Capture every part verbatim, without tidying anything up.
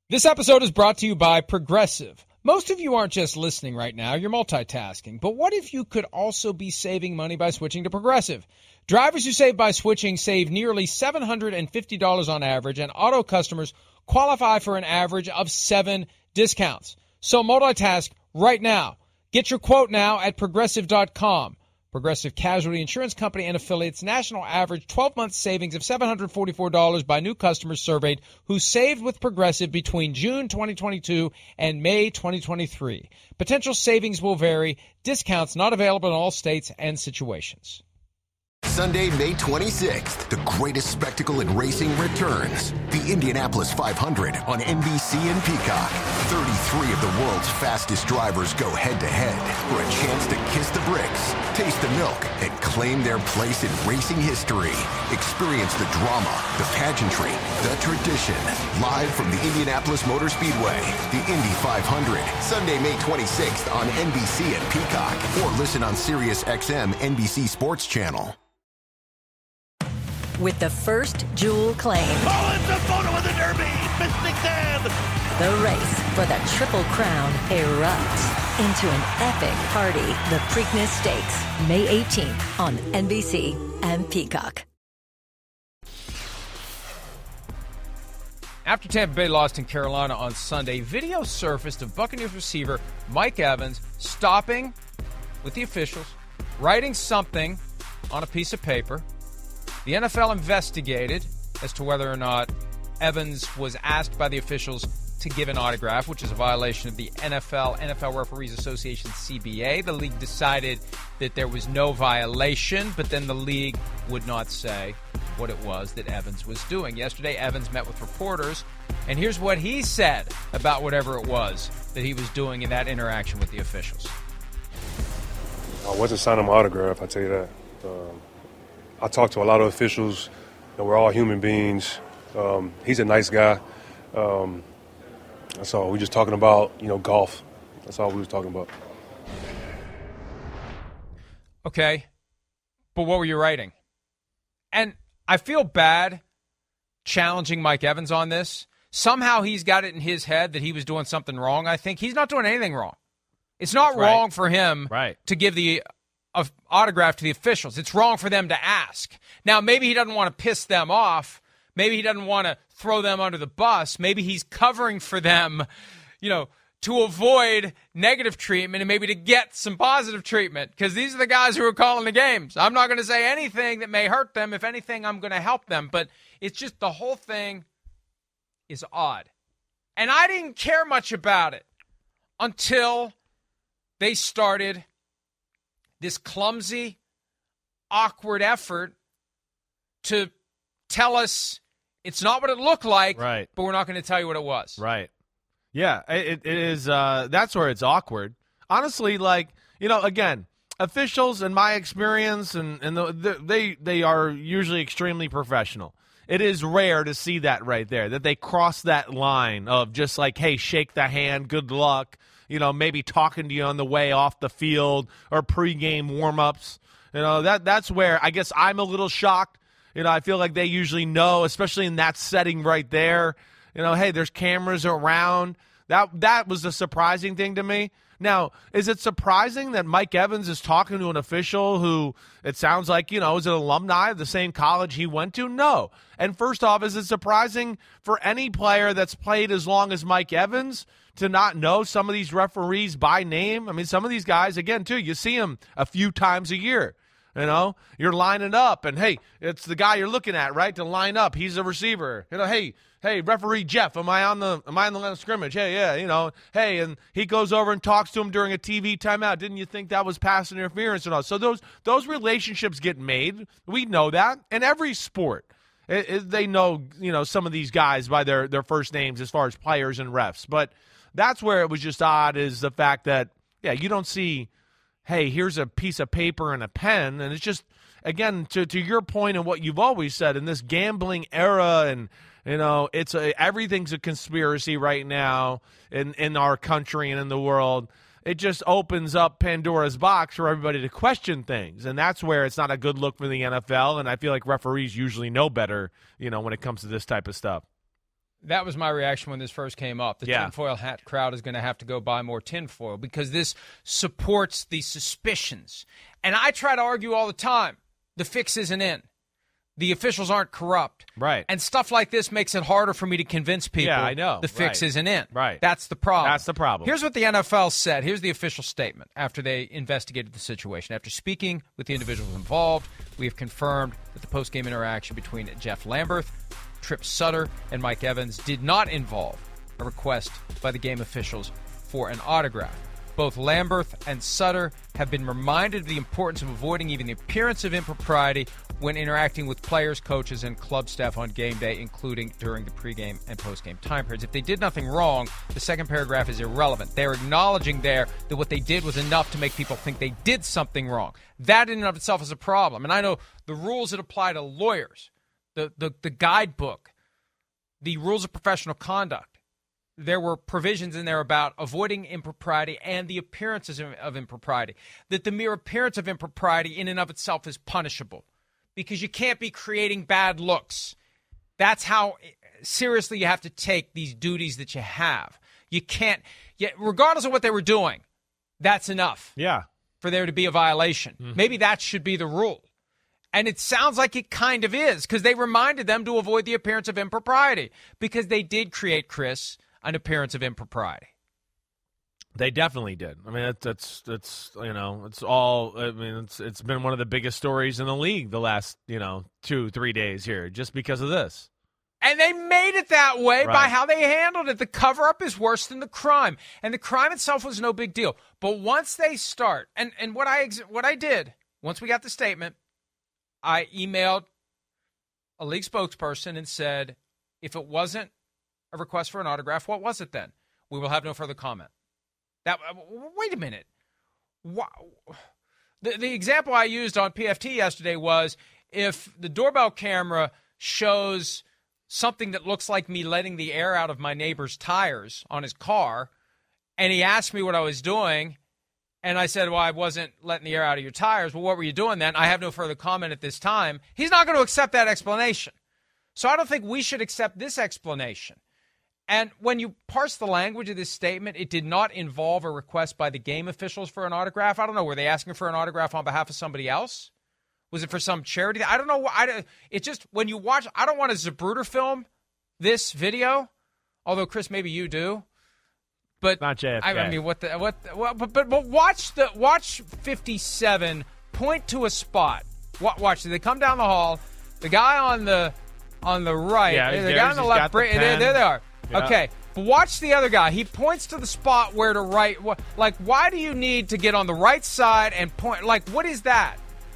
This episode is brought to you by Progressive. Most of you aren't just listening right now, you're multitasking. But what if you could also be saving money by switching to Progressive? Drivers who save by switching save nearly seven hundred fifty dollars on average, and auto customers qualify for an average of seven discounts. So multitask right now. Get your quote now at Progressive dot com. Progressive Casualty Insurance Company and affiliates, national average twelve-month savings of seven hundred forty-four dollars by new customers surveyed who saved with Progressive between June twenty twenty-two and May twenty twenty-three. Potential savings will vary. Discounts not available in all states and situations. Sunday, May twenty-sixth, the greatest spectacle in racing returns. The Indianapolis five hundred on N B C and Peacock. thirty-three of the world's fastest drivers go head-to-head for a chance to kiss the bricks, taste the milk, and claim their place in racing history. Experience the drama, the pageantry, the tradition. Live from the Indianapolis Motor Speedway, the Indy five hundred. Sunday, May twenty-sixth on N B C and Peacock. Or listen on Sirius X M N B C Sports Channel. With the first Jewel claim. Oh, it's a photo of the Derby! Mystic Dan! The race for the Triple Crown erupts into an epic party. The Preakness Stakes, May eighteenth on N B C and Peacock. After Tampa Bay lost in Carolina on Sunday, video surfaced of Buccaneers receiver Mike Evans stopping with the officials, writing something on a piece of paper. The N F L investigated as to whether or not Evans was asked by the officials to give an autograph, which is a violation of the N F L, N F L Referees Association, C B A. The league decided that there was no violation, but then the league would not say what it was that Evans was doing. Yesterday, Evans met with reporters, and here's what he said about whatever it was that he was doing in that interaction with the officials. I wasn't signing my autograph, I tell you that. Um, I talked to a lot of officials, and we're all human beings. Um, he's a nice guy. Um, that's all. We're just talking about, you know, golf. That's all we was talking about. Okay, but what were you writing? And I feel bad challenging Mike Evans on this. Somehow he's got it in his head that he was doing something wrong. I think he's not doing anything wrong. It's not Right. wrong for him Right. to give the of autograph to the officials. It's wrong for them to ask. Now, maybe he doesn't want to piss them off. Maybe he doesn't want to throw them under the bus. Maybe he's covering for them, you know, to avoid negative treatment and maybe to get some positive treatment, because these are the guys who are calling the games. I'm not going to say anything that may hurt them. If anything, I'm going to help them. But it's just the whole thing is odd. And I didn't care much about it until they started this clumsy, awkward effort to tell us it's not what it looked like, Right. but we're not going to tell you what it was. Right. Yeah, it, it is. Uh, that's where it's awkward. Honestly, like, you know, again, officials, in my experience, and, and the, the, they they are usually extremely professional. It is rare to see that right there, that they cross that line of just like, hey, shake the hand, good luck, you know, maybe talking to you on the way off the field or pregame warm-ups. You know, that that's where I guess I'm a little shocked. You know, I feel like they usually know, especially in that setting right there, you know, hey, there's cameras around. That that was the surprising thing to me. Now, is it surprising that Mike Evans is talking to an official who it sounds like, you know, is an alumni of the same college he went to? No. And first off, is it surprising for any player that's played as long as Mike Evans to not know some of these referees by name? I mean, some of these guys, again, too, you see them a few times a year. You know, you're lining up, and, hey, it's the guy you're looking at, right, to line up. He's a receiver. You know, hey, hey, referee Jeff, am I on the am I on the line of scrimmage? Hey, yeah, you know, hey, and he goes over and talks to him during a T V timeout. Didn't you think that was pass interference and all? So those those relationships get made. We know that in every sport. It, it, they know, you know, some of these guys by their, their first names as far as players and refs. But that's where it was just odd, is the fact that, yeah, you don't see, hey, here's a piece of paper and a pen. And it's just, again, to, to your point and what you've always said, in this gambling era, and, you know, it's a, everything's a conspiracy right now in, in our country and in the world. It just opens up Pandora's box for everybody to question things. And that's where it's not a good look for the N F L. And I feel like referees usually know better, you know, when it comes to this type of stuff. That was my reaction when this first came up. The Yeah. tinfoil hat crowd is going to have to go buy more tinfoil because this supports the suspicions. And I try to argue all the time, the fix isn't in. The officials aren't corrupt. Right. And stuff like this makes it harder for me to convince people Yeah, I know. the fix Right. isn't in. Right. That's the problem. That's the problem. Here's what the N F L said. Here's the official statement after they investigated the situation. After speaking with the individuals involved, we have confirmed that the post-game interaction between Jeff Lamberth, Trip Sutter, and Mike Evans did not involve a request by the game officials for an autograph. Both Lamberth and Sutter have been reminded of the importance of avoiding even the appearance of impropriety when interacting with players, coaches, and club staff on game day, including during the pregame and postgame time periods. If they did nothing wrong, the second paragraph is irrelevant. They're acknowledging there that what they did was enough to make people think they did something wrong. That in and of itself is a problem. And I know the rules that apply to lawyers, the, the, the guidebook, the rules of professional conduct, there were provisions in there about avoiding impropriety and the appearances of, of impropriety, that the mere appearance of impropriety in and of itself is punishable because you can't be creating bad looks. That's how seriously you have to take these duties that you have. You can't, yet regardless of what they were doing, that's enough Yeah. for there to be a violation. Mm-hmm. Maybe that should be the rule. And it sounds like it kind of is because they reminded them to avoid the appearance of impropriety because they did create, Chris, an appearance of impropriety. They definitely did. I mean, that's that's that's you know, it's all. I mean, it's it's been one of the biggest stories in the league the last you know two three days here, just because of this. And they made it that way Right. by how they handled it. The cover-up is worse than the crime, and the crime itself was no big deal. But once they start, and and what I ex- what I did once we got the statement, I emailed a league spokesperson and said, if it wasn't a request for an autograph, what was it then? We will have no further comment. That wait a minute. What, the, the example I used on P F T yesterday was if the doorbell camera shows something that looks like me letting the air out of my neighbor's tires on his car, and he asked me what I was doing, and I said, well, I wasn't letting the air out of your tires. Well, what were you doing then? I have no further comment at this time. He's not going to accept that explanation. So I don't think we should accept this explanation. And when you parse the language of this statement, it did not involve a request by the game officials for an autograph. I don't know. Were they asking for an autograph on behalf of somebody else? Was it for some charity? I don't know. I, it just, when you watch, I don't want to Zapruder film this video, although, Chris, maybe you do. But Not J F K. I, I mean, what the, what, the, what but, but, but watch the, watch fifty-seven point to a spot. Watch, they come down the hall. The guy on the, on the right, Yeah, the there's- guy on the he's left, got the there, pen. there they are. Yeah. Okay, but watch the other guy. He points to the spot where to write. Like, why do you need to get on the right side and point? Like, what is that?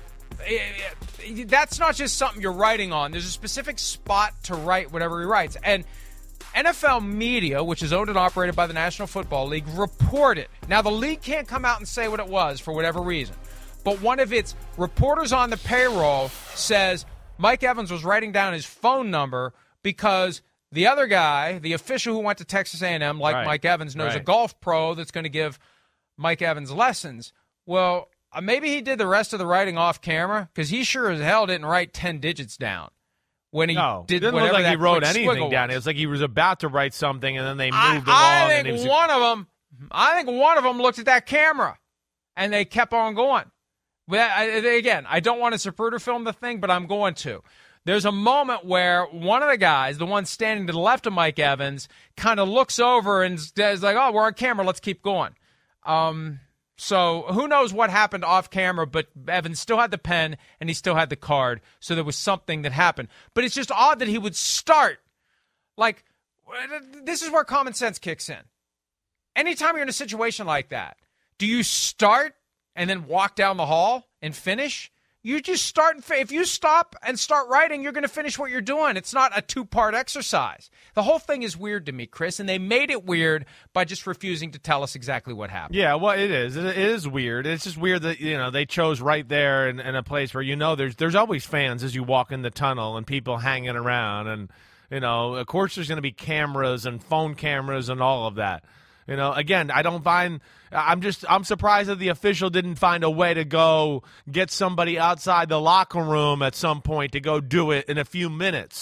That's not just something you're writing on. There's a specific spot to write whatever he writes. And N F L media, which is owned and operated by the National Football League, reported. Now, the league can't come out and say what it was for whatever reason. But one of its reporters on the payroll says Mike Evans was writing down his phone number because the other guy, the official who went to Texas A and M, like Right. Mike Evans, knows Right. a golf pro that's going to give Mike Evans lessons. Well, uh, maybe he did the rest of the writing off camera because he sure as hell didn't write ten digits down when he No, did it didn't whatever look like that he wrote quick anything squiggle down. was. It was like he was about to write something, and then they I, moved I along. think and he was, one of them, I think one of them looked at that camera, and they kept on going. But I, again, I don't want to Zapruder film the thing, but I'm going to. There's a moment where one of the guys, the one standing to the left of Mike Evans, kind of looks over and is like, oh, we're on camera. Let's keep going. Um, so who knows what happened off camera, but Evans still had the pen and he still had the card. So there was something that happened. But it's just odd that he would start. Like, this is where common sense kicks in. Anytime you're in a situation like that, do you start and then walk down the hall and finish? You just start and if you stop and start writing, you're going to finish what you're doing. It's not a two-part exercise. The whole thing is weird to me, Chris, and they made it weird by just refusing to tell us exactly what happened. Yeah, well, it is. It is weird. It's just weird that you know they chose right there in, in a place where you know there's there's always fans as you walk in the tunnel and people hanging around, and you know of course there's going to be cameras and phone cameras and all of that. You know, again, I don't find. I'm just. I'm surprised that the official didn't find a way to go get somebody outside the locker room at some point to go do it in a few minutes.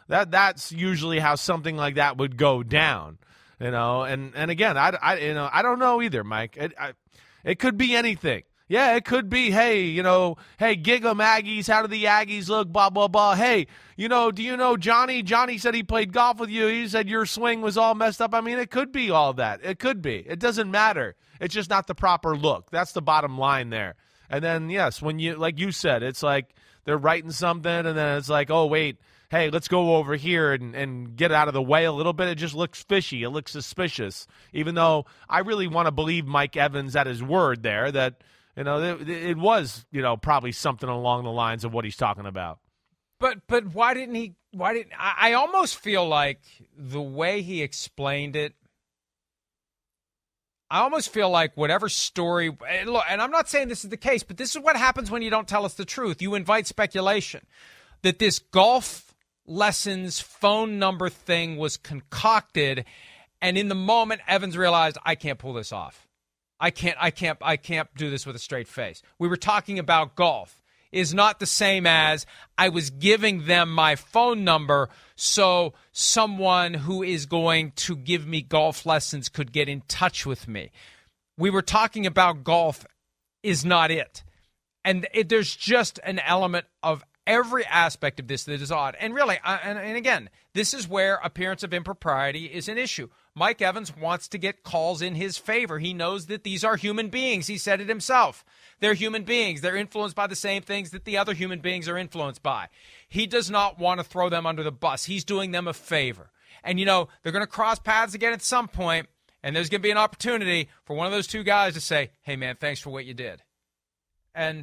That that's usually how something like that would go down, you know. And and again, I, I you know I don't know either, Mike. It I, it could be anything. Yeah, it could be, hey, you know, hey, gig 'em Aggies, how do the Aggies look, blah, blah, blah. Hey, you know, do you know Johnny? Johnny said he played golf with you. He said your swing was all messed up. I mean, it could be all that. It could be. It doesn't matter. It's just not the proper look. That's the bottom line there. And then, yes, when you, like you said, it's like they're writing something, and then it's like, oh, wait, hey, let's go over here and, and get out of the way a little bit. It just looks fishy. It looks suspicious, even though I really want to believe Mike Evans at his word there that, you know, it, it was, you know, probably something along the lines of what he's talking about. But but why didn't he? Why didn't I? I almost feel like the way he explained it. I almost feel like whatever story. And look, and I'm not saying this is the case, but this is what happens when you don't tell us the truth. You invite speculation that this golf lessons phone number thing was concocted, and in the moment, Evans realized I can't pull this off. I can't, I can't, I can't do this with a straight face. We were talking about golf is not the same as I was giving them my phone number so someone who is going to give me golf lessons could get in touch with me. We were talking about golf is not it. And it, there's just an element of every aspect of this that is odd. And really, uh, and, and again, this is where appearance of impropriety is an issue. Mike Evans wants to get calls in his favor. He knows that these are human beings. He said it himself. They're human beings. They're influenced by the same things that the other human beings are influenced by. He does not want to throw them under the bus. He's doing them a favor. And, you know, they're going to cross paths again at some point, and there's going to be an opportunity for one of those two guys to say, hey, man, thanks for what you did. And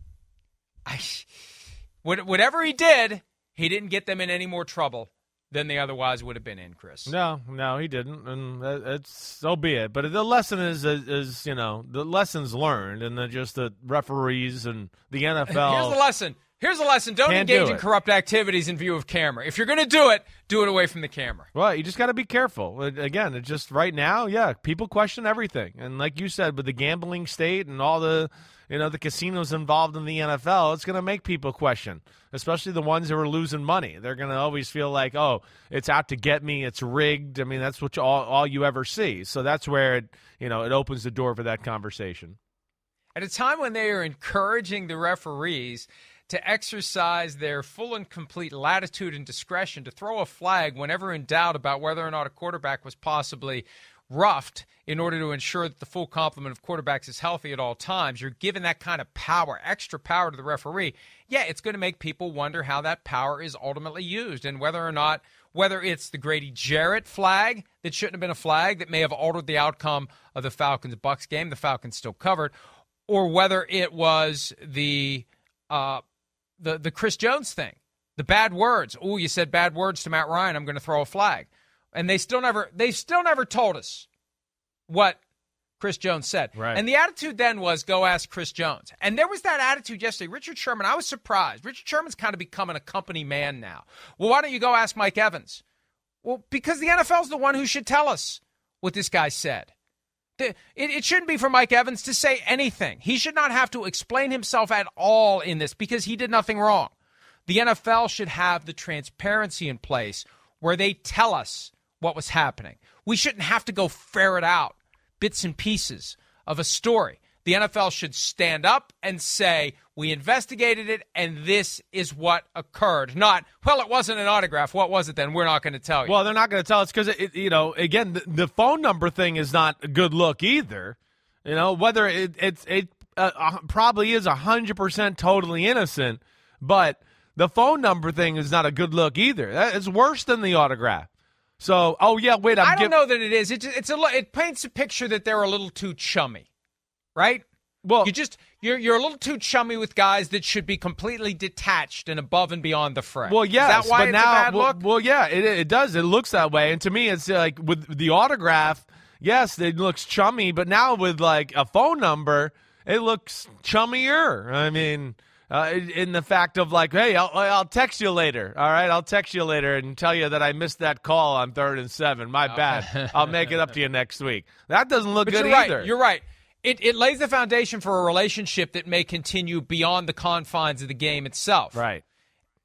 I, whatever he did, he didn't get them in any more trouble than they otherwise would have been in, Chris. No, no, he didn't, and it's so be it. But the lesson is, is, is you know, the lessons learned, and then just the referees and the N F L. Here's the lesson. Here's the lesson. Don't engage in corrupt activities in view of camera. If you're going to do it, do it away from the camera. Well, you just got to be careful. Again, it's just right now, yeah, people question everything. And like you said, with the gambling state and all the, you know, the casinos involved in the N F L, it's going to make people question, especially the ones who are losing money. They're going to always feel like, oh, it's out to get me. It's rigged. I mean, that's what you, all, all you ever see. So that's where it, you know, it opens the door for that conversation. At a time when they are encouraging the referees to exercise their full and complete latitude and discretion to throw a flag whenever in doubt about whether or not a quarterback was possibly roughed in order to ensure that the full complement of quarterbacks is healthy at all times, you're giving that kind of power, extra power to the referee. Yeah, it's going to make people wonder how that power is ultimately used and whether or not, whether it's the Grady Jarrett flag that shouldn't have been a flag that may have altered the outcome of the Falcons-Bucs game, the Falcons still covered, or whether it was the uh, the the Chris Jones thing, the bad words. Oh, you said bad words to Matt Ryan, I'm going to throw a flag. And they still never they still never told us what Chris Jones said. Right. And the attitude then was, go ask Chris Jones. And there was that attitude yesterday. Richard Sherman, I was surprised. Richard Sherman's kind of becoming a company man now. Well, why don't you go ask Mike Evans? Well, because the N F L's the one who should tell us what this guy said. It, it shouldn't be for Mike Evans to say anything. He should not have to explain himself at all in this because he did nothing wrong. The N F L should have the transparency in place where they tell us what was happening. We shouldn't have to go ferret out bits and pieces of a story. The N F L should stand up and say, we investigated it, and this is what occurred. Not, well, it wasn't an autograph. What was it then? We're not going to tell you. Well, they're not going to tell us because, it, you know, again, the, the phone number thing is not a good look either. You know, whether it, it's, it uh, probably is one hundred percent totally innocent, but the phone number thing is not a good look either. It's worse than the autograph. So, oh, yeah, wait. I'm I don't give- know that it is. It, it's a, it paints a picture that they're a little too chummy, right? Well, you just you're you're a little too chummy with guys that should be completely detached and above and beyond the fray. Well, yes, is that why but it's now, a bad well, look? well, yeah, it it does. It looks that way, and to me, it's like with the autograph. Yes, it looks chummy, but now with like a phone number, it looks chummier. I mean, uh, in, in the fact of like, hey, I'll, I'll text you later. All right, I'll text you later and tell you that I missed that call on third and seven. My Oh. bad. I'll make it up to you next week. That doesn't look But good you're either. right. You're right. It it lays the foundation for a relationship that may continue beyond the confines of the game itself. Right.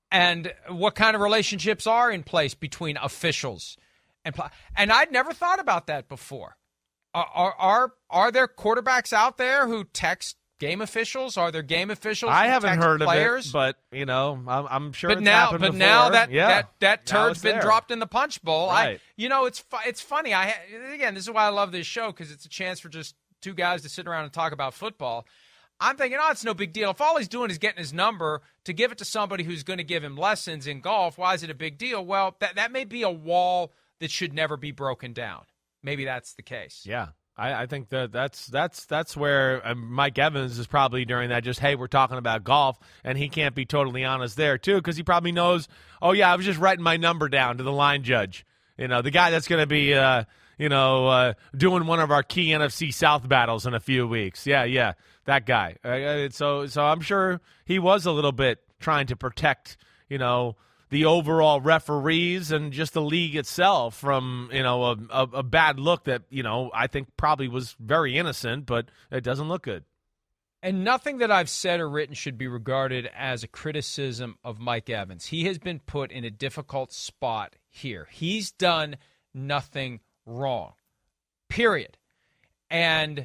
and what kind of relationships are in place between officials and pl- and I'd never thought about that before. Are, are are are there quarterbacks out there who text game officials? Are there game officials? I who haven't text heard players? of it, but you know, I'm, I'm sure. But it's now, happened but before. now that yeah. that that Now turd's it's been there. dropped in the punch bowl. Right. I, you know, it's fu- it's funny. I again, this is why I love this show, because it's a chance for just two guys to sit around and talk about football. I'm thinking, oh, it's no big deal. If all he's doing is getting his number to give it to somebody who's going to give him lessons in golf, why is it a big deal? Well, that that may be a wall that should never be broken down. Maybe that's the case. Yeah. I, I think that that's that's that's where um, Mike Evans is probably during that. Just hey, we're talking about golf, and he can't be totally honest there too, because he probably knows. Oh yeah, I was just writing my number down to the line judge. You know, the guy that's going to be, uh, you know, uh, doing one of our key N F C South battles in a few weeks. Yeah, yeah, that guy. Uh, so so I'm sure he was a little bit trying to protect, you know, the overall referees and just the league itself from, you know, a, a, a bad look that, you know, I think probably was very innocent, but it doesn't look good. And nothing that I've said or written should be regarded as a criticism of Mike Evans. He has been put in a difficult spot here. He's done nothing wrong, period. And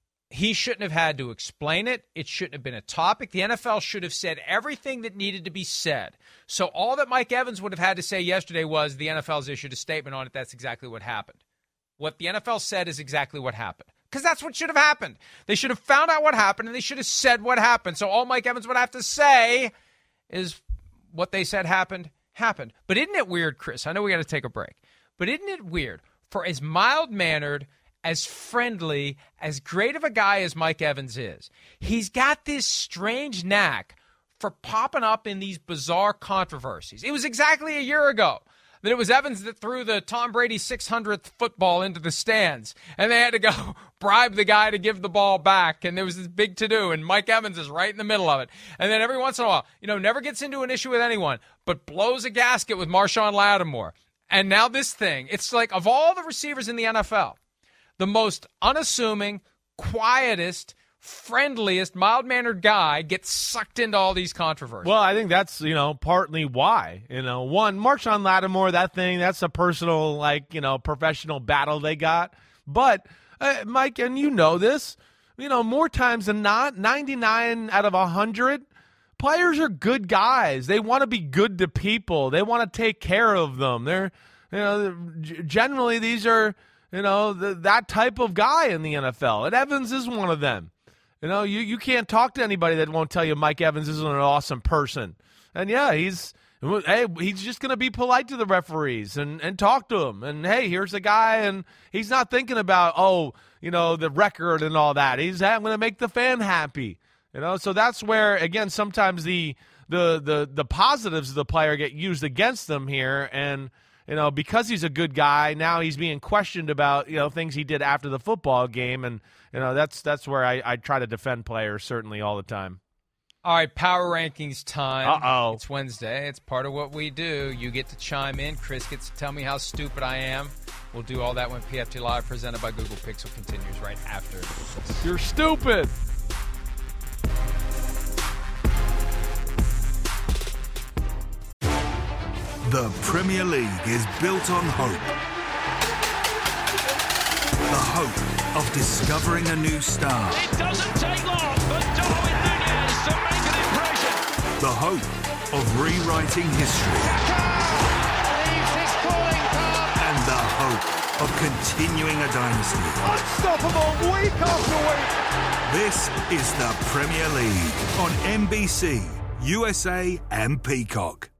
he shouldn't have had to explain it. It shouldn't have been a topic. The N F L should have said everything that needed to be said. So all that Mike Evans would have had to say yesterday was the N F L's issued a statement on it. That's exactly what happened. What the N F L said is exactly what happened. Because that's what should have happened. They should have found out what happened, and they should have said what happened. So all Mike Evans would have to say is what they said happened, happened. But isn't it weird, Chris? I know we got to take a break. But isn't it weird for as mild-mannered, as friendly, as great of a guy as Mike Evans is, he's got this strange knack for popping up in these bizarre controversies. It was exactly a year ago that it was Evans that threw the Tom Brady six hundredth football into the stands, and they had to go bribe the guy to give the ball back, and there was this big to-do, and Mike Evans is right in the middle of it. And then every once in a while, you know, never gets into an issue with anyone, but blows a gasket with Marshawn Lattimore. And now this thing, it's like, of all the receivers in the N F L, the most unassuming, quietest, friendliest, mild-mannered guy gets sucked into all these controversies. Well, I think that's, you know, partly why. You know, one, Marshawn Lattimore, that thing, that's a personal, like, you know, professional battle they got. But, uh, Mike, and you know this, you know, more times than not, ninety-nine out of one hundred, players are good guys. They want to be good to people. They want to take care of them. They're, you know, generally these are, you know, the, that type of guy in the N F L. And Evans is one of them. You know, you, you can't talk to anybody that won't tell you Mike Evans isn't an awesome person. And, yeah, he's hey, he's just going to be polite to the referees and, and talk to them. And, hey, here's a guy, and he's not thinking about, oh, you know, the record and all that. He's going to make the fan happy. You know, so that's where, again, sometimes the, the, the, the positives of the player get used against them here. And, you know, because he's a good guy, now he's being questioned about, you know, things he did after the football game. And, you know, that's that's where I, I try to defend players certainly all the time. All right, power rankings time. Uh-oh. It's Wednesday. It's part of what we do. You get to chime in. Chris gets to tell me how stupid I am. We'll do all that when P F T Live, presented by Google Pixel, continues right after this. You're stupid. The Premier League is built on hope. The hope of discovering a new star. It doesn't take long for Darwin Núñez to make an impression. The hope of rewriting history. Leaves his calling card. And the hope of continuing a dynasty. Unstoppable week after week. This is the Premier League on N B C, U S A and Peacock.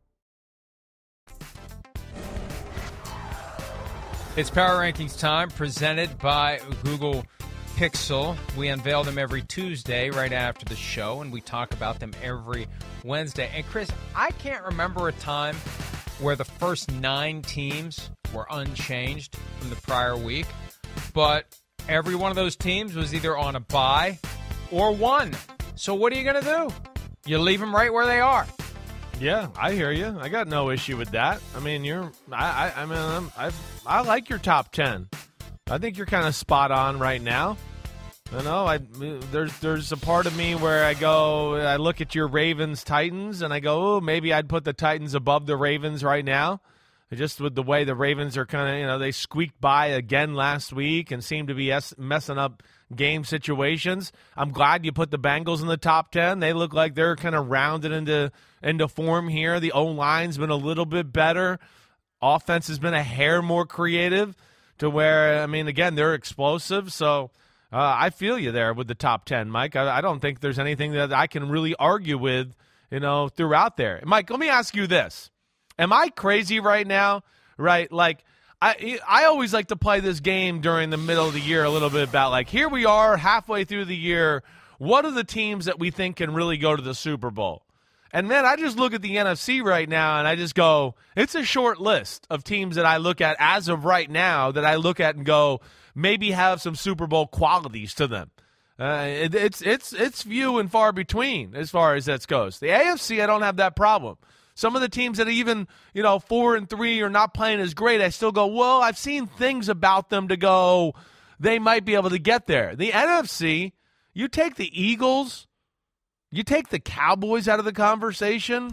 It's Power Rankings time, presented by Google Pixel. We unveil them every Tuesday right after the show, and we talk about them every Wednesday. And, Chris, I can't remember a time where the first nine teams were unchanged from the prior week, but every one of those teams was either on a bye or won. So what are you going to do? You leave them right where they are. Yeah, I hear you. I got no issue with that. I mean, you're. I. I, I mean, I'm, I. I like your top ten. I think you're kind of spot on right now. I know. I there's there's a part of me where I go, I look at your Ravens Titans, and I go, oh, maybe I'd put the Titans above the Ravens right now. Just with the way the Ravens are kind of, you know, they squeaked by again last week and seem to be es- messing up game situations. I'm glad you put the Bengals in the top ten. They look like they're kind of rounded into into form here. The O-line's been a little bit better. Offense has been a hair more creative to where, I mean, again, they're explosive. So uh, I feel you there with the top ten, Mike. I, I don't think there's anything that I can really argue with, you know, throughout there. Mike, let me ask you this. Am I crazy right now? Right? Like, I I always like to play this game during the middle of the year a little bit about, like, here we are halfway through the year. What are the teams that we think can really go to the Super Bowl? And, man, I just look at the N F C right now, and I just go, it's a short list of teams that I look at as of right now that I look at and go, maybe have some Super Bowl qualities to them. Uh, it, it's it's it's few and far between as far as that goes. The A F C, I don't have that problem. Some of the teams that are even, you know, four and three are not playing as great, I still go, well, I've seen things about them to go, they might be able to get there. The N F C, you take the Eagles, you take the Cowboys out of the conversation.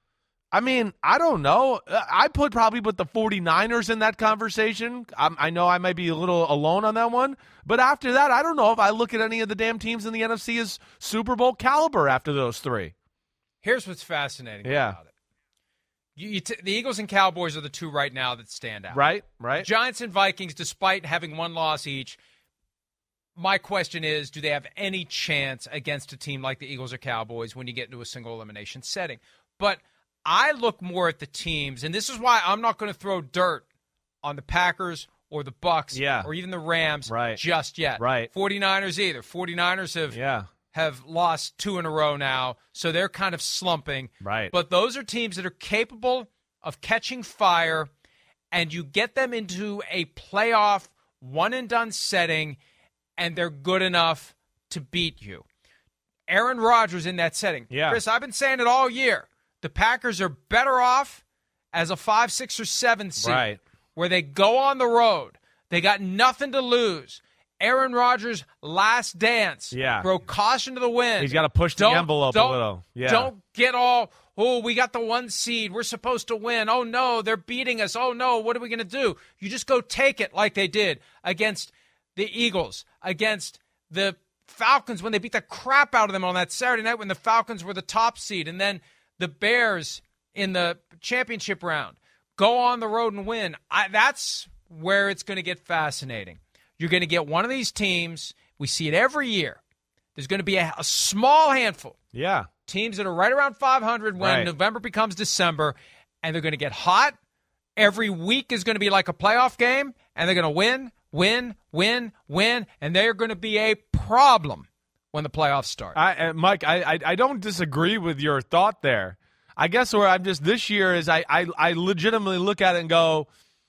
I mean, I don't know. I put probably put the 49ers in that conversation. I'm, I know I might be a little alone on that one. But after that, I don't know if I look at any of the damn teams in the N F C as Super Bowl caliber after those three. Here's what's fascinating yeah. about it. You, you t- the Eagles and Cowboys are the two right now that stand out. Right, right. Giants and Vikings, despite having one loss each, my question is, do they have any chance against a team like the Eagles or Cowboys when you get into a single elimination setting? But I look more at the teams, and this is why I'm not going to throw dirt on the Packers or the Bucks yeah. or even the Rams right. just yet. Right. 49ers either. 49ers have yeah. have lost two in a row now, so they're kind of slumping. Right. But those are teams that are capable of catching fire, and you get them into a playoff one-and-done setting, and they're good enough to beat you. Aaron Rodgers in that setting. Yeah. Chris, I've been saying it all year. The Packers are better off as a five, six, or seven seed, right. where they go on the road. They got nothing to lose. Aaron Rodgers' last dance. Yeah. Throw caution to the wind. He's got to push the don't, envelope don't, a little. Yeah. Don't get all, oh, we got the one seed. We're supposed to win. Oh, no, they're beating us. Oh, no, what are we going to do? You just go take it like they did against the Eagles, against the Falcons when they beat the crap out of them on that Saturday night when the Falcons were the top seed, and then the Bears in the championship round. Go on the road and win. I, that's where it's going to get fascinating. You're going to get one of these teams. We see it every year. There's going to be a, a small handful. Yeah. Teams that are right around five hundred when right. November becomes December, and they're going to get hot. Every week is going to be like a playoff game, and they're going to win, win, win, win, and they're going to be a problem when the playoffs start. I, uh, Mike, I, I I don't disagree with your thought there. I guess where I'm just this year is I, I, I legitimately look at it and go,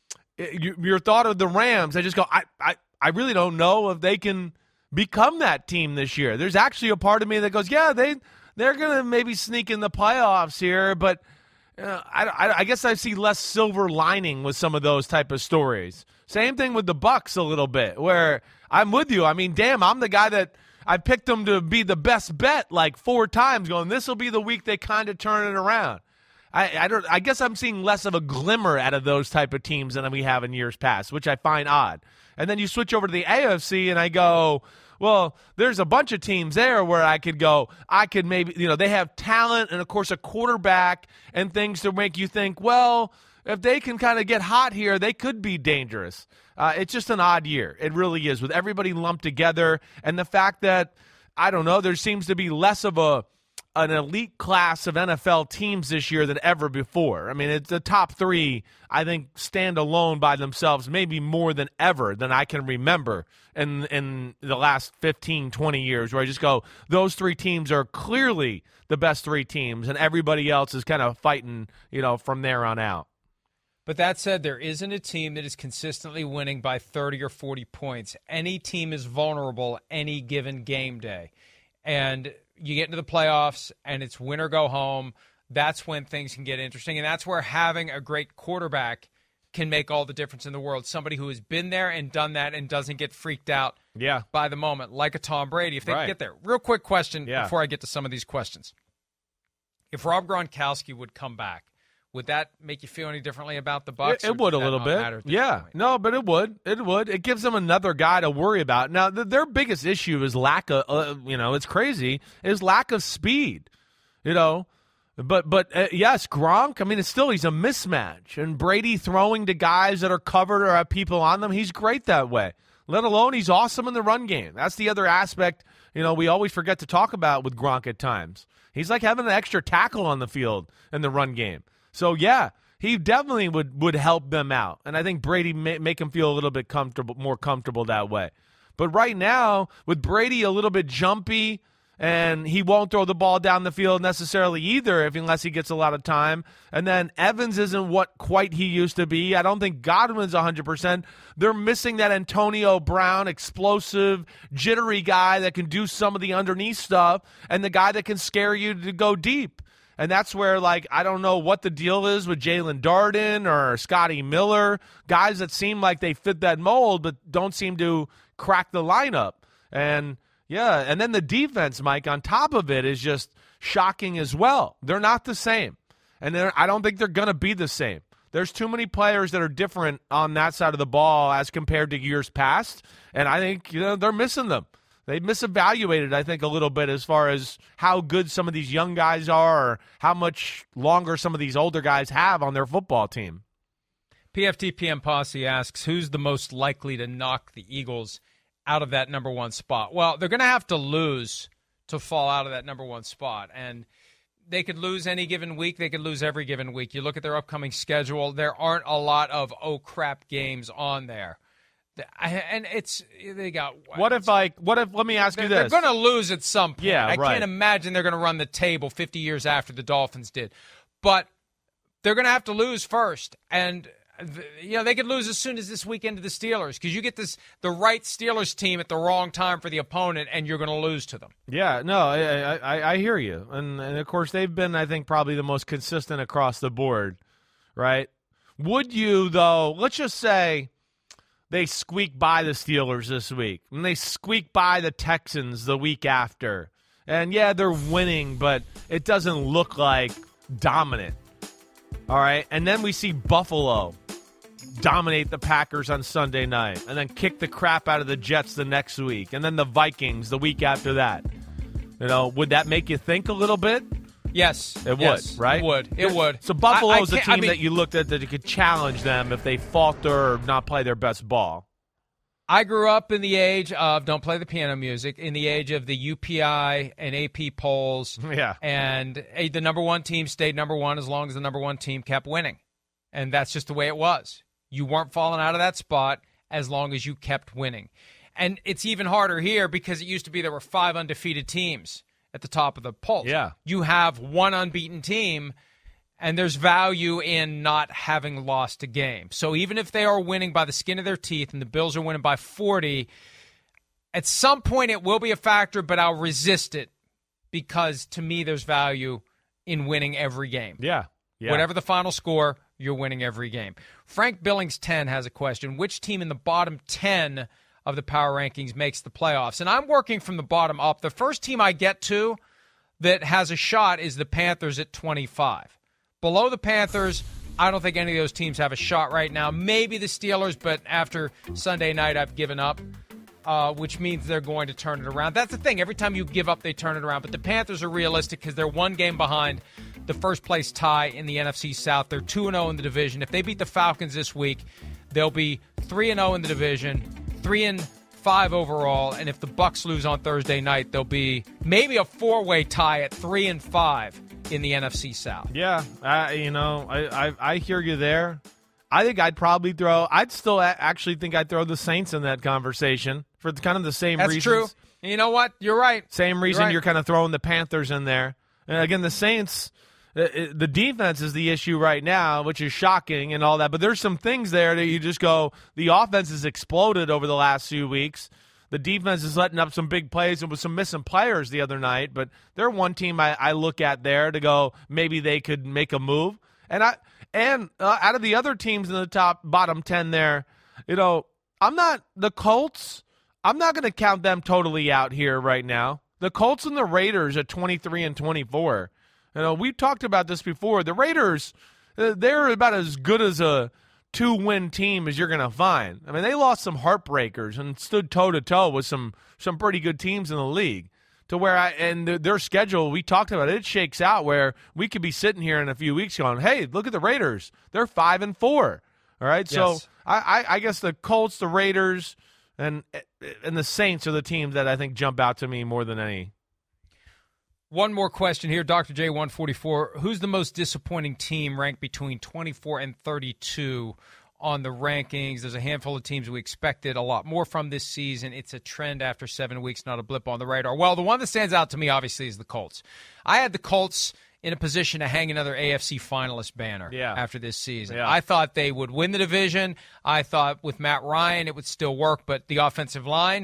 you, your thought of the Rams, I just go, I, I, I really don't know if they can become that team this year. There's actually a part of me that goes, yeah, they, they're going to maybe sneak in the playoffs here, but uh, I, I, I guess I see less silver lining with some of those type of stories. Same thing with the Bucks a little bit, where I'm with you. I mean, damn, I'm the guy that I picked them to be the best bet like four times, going, this will be the week they kind of turn it around. I, I don't. I guess I'm seeing less of a glimmer out of those type of teams than we have in years past, which I find odd. And then you switch over to the A F C, and I go, well, there's a bunch of teams there where I could go, I could maybe, you know, they have talent and, of course, a quarterback and things to make you think, well, if they can kind of get hot here, they could be dangerous. Uh, it's just an odd year. It really is, with everybody lumped together, and the fact that, I don't know, there seems to be less of a an elite class of N F L teams this year than ever before. I mean, it's the top three, I think, stand alone by themselves maybe more than ever than I can remember in in the last fifteen, twenty years, where I just go, those three teams are clearly the best three teams, and everybody else is kind of fighting, you know, from there on out. But that said, there isn't a team that is consistently winning by thirty or forty points. Any team is vulnerable any given game day. And you get into the playoffs, and it's win or go home. That's when things can get interesting. And that's where having a great quarterback can make all the difference in the world. Somebody who has been there and done that and doesn't get freaked out yeah. by the moment, like a Tom Brady, if they right. can get there. Real quick question yeah. before I get to some of these questions. If Rob Gronkowski would come back, would that make you feel any differently about the Bucs? It, it would a little bit. Yeah. Point? No, but it would. It would. It gives them another guy to worry about. Now, the, their biggest issue is lack of, uh, you know, it's crazy, is lack of speed, you know. But, but uh, yes, Gronk, I mean, it's still, he's a mismatch. And Brady throwing to guys that are covered or have people on them, he's great that way. Let alone he's awesome in the run game. That's the other aspect, you know, we always forget to talk about with Gronk at times. He's like having an extra tackle on the field in the run game. So, yeah, he definitely would, would help them out. And I think Brady may make him feel a little bit comfortable, more comfortable that way. But right now, with Brady a little bit jumpy, and he won't throw the ball down the field necessarily either if unless he gets a lot of time. And then Evans isn't what quite he used to be. I don't think Godwin's one hundred percent. They're missing that Antonio Brown, explosive, jittery guy that can do some of the underneath stuff and the guy that can scare you to go deep. And that's where, like, I don't know what the deal is with Jalen Darden or Scotty Miller, guys that seem like they fit that mold but don't seem to crack the lineup. And yeah, and then the defense, Mike, on top of it is just shocking as well. They're not the same. And I don't think they're going to be the same. There's too many players that are different on that side of the ball as compared to years past, and I think, you know, they're missing them. They misevaluated, I think, a little bit as far as how good some of these young guys are or how much longer some of these older guys have on their football team. P F T P M Posse asks, who's the most likely to knock the Eagles out of that number one spot? Well, they're going to have to lose to fall out of that number one spot. And they could lose any given week. They could lose every given week. You look at their upcoming schedule, there aren't a lot of, oh, crap games on there. And it's, they got. What if, like, what if, let me ask you this. They're going to lose at some point. Yeah, I right. can't imagine they're going to run the table fifty years after the Dolphins did. But they're going to have to lose first. And, you know, they could lose as soon as this weekend to the Steelers because you get this the right Steelers team at the wrong time for the opponent, and you're going to lose to them. Yeah, no, I, I, I hear you. And, and, of course, they've been, I think, probably the most consistent across the board, right? Would you, though, let's just say they squeak by the Steelers this week, and they squeak by the Texans the week after. And, yeah, they're winning, but it doesn't look like dominant. All right, and then we see Buffalo dominate the Packers on Sunday night and then kick the crap out of the Jets the next week, and then the Vikings the week after that. You know, would that make you think a little bit? Yes. It yes, would, right? It would. It would. So Buffalo's I, I a team I mean, that you looked at that you could challenge them if they falter or not play their best ball. I grew up in the age of, don't play the piano music, in the age of the U P I and A P polls. Yeah. And a, the number one team stayed number one as long as the number one team kept winning. And that's just the way it was. You weren't falling out of that spot as long as you kept winning. And it's even harder here because it used to be there were five undefeated teams at the top of the polls. Yeah. You have one unbeaten team, and there's value in not having lost a game. So even if they are winning by the skin of their teeth and the Bills are winning by forty, at some point it will be a factor, but I'll resist it because to me there's value in winning every game. Yeah. yeah. Whatever the final score, you're winning every game. Frank Billings ten has a question. Which team in the bottom ten of the power rankings makes the playoffs? And I'm working from the bottom up. The first team I get to that has a shot is the Panthers at twenty-five. Below the Panthers, I don't think any of those teams have a shot right now. Maybe the Steelers, but after Sunday night, I've given up, uh, which means they're going to turn it around. That's the thing. Every time you give up, they turn it around. But the Panthers are realistic because they're one game behind the first-place tie in the N F C South. They're two and oh in the division. If they beat the Falcons this week, they'll be three and oh in the division, three and five overall. And if the Bucs lose on Thursday night, they'll be maybe a four-way tie at three and five in the N F C South. Yeah, uh, you know, I, I I hear you there. I think I'd probably throw. I'd still a- actually think I'd throw the Saints in that conversation for kind of the same That's reasons. That's true. You know what? You're right. Same reason you're, right. you're kind of throwing the Panthers in there. And again, the Saints, uh, the defense is the issue right now, which is shocking and all that. But there's some things there that you just go, the offense has exploded over the last few weeks. The defense is letting up some big plays and with some missing players the other night. But they're one team I, I look at there to go, maybe they could make a move. And I And uh, out of the other teams in the top bottom ten there, you know, I'm not the Colts. I'm not going to count them totally out here right now. The Colts and the Raiders at twenty-three and twenty-four. You know, we've talked about this before. The Raiders, they're about as good as a two-win team as you're going to find. I mean, they lost some heartbreakers and stood toe-to-toe with some some pretty good teams in the league. To where I and their schedule, we talked about it, it shakes out where we could be sitting here in a few weeks going, hey, look at the Raiders. They're five and four. All right, yes. So I, I, I guess the Colts, the Raiders, and and the Saints are the teams that I think jump out to me more than any. One more question here, Doctor J one forty-four. Who's the most disappointing team ranked between twenty-four and thirty-two on the rankings? There's a handful of teams we expected a lot more from this season. It's a trend after seven weeks, not a blip on the radar. Well, the one that stands out to me, obviously, is the Colts. I had the Colts in a position to hang another A F C finalist banner yeah. after this season. Yeah. I thought they would win the division. I thought with Matt Ryan it would still work, but the offensive line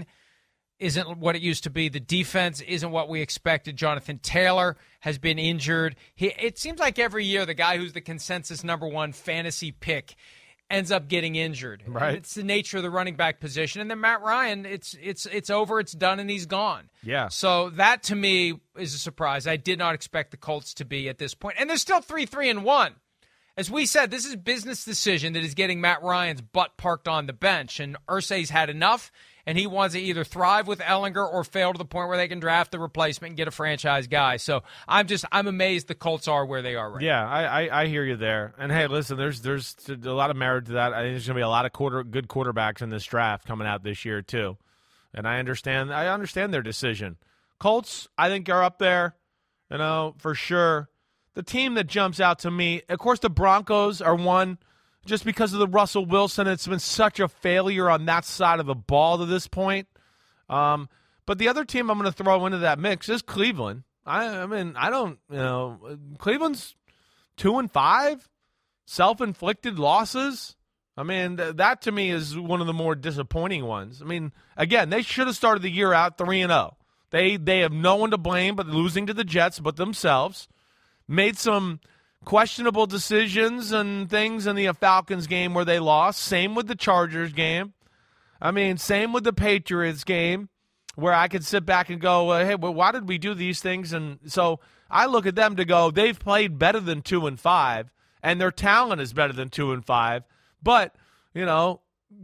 isn't what it used to be. The defense isn't what we expected. Jonathan Taylor has been injured. He, it seems like every year the guy who's the consensus number one fantasy pick ends up getting injured. Right. And it's the nature of the running back position. And then Matt Ryan, it's it's it's over, it's done, and he's gone. Yeah. So that to me is a surprise. I did not expect the Colts to be at this point. And they're still three, three, and one. As we said, this is a business decision that is getting Matt Ryan's butt parked on the bench. And Irsay's had enough, and he wants to either thrive with Ellinger or fail to the point where they can draft the replacement and get a franchise guy. So I'm just I'm amazed the Colts are where they are right yeah, now. Yeah, I, I, I hear you there. And, hey, listen, there's there's a lot of merit to that. I think there's going to be a lot of quarter good quarterbacks in this draft coming out this year too. And I understand I understand their decision. Colts, I think, are up there, you know, for sure. The team that jumps out to me, of course, the Broncos are one just because of the Russell Wilson. It's been such a failure on that side of the ball to this point. Um, but the other team I'm going to throw into that mix is Cleveland. I, I mean, I don't, you know, Cleveland's two and five, self-inflicted losses. I mean, th- that to me is one of the more disappointing ones. I mean, again, they should have started the year out three and oh. They they have no one to blame but losing to the Jets but themselves. Made some questionable decisions and things in the Falcons game where they lost. Same with the Chargers game. I mean, same with the Patriots game where I could sit back and go, uh, hey, well, why did we do these things? And so I look at them to go, they've played better than two and five, and their talent is better than two and five. But, you know,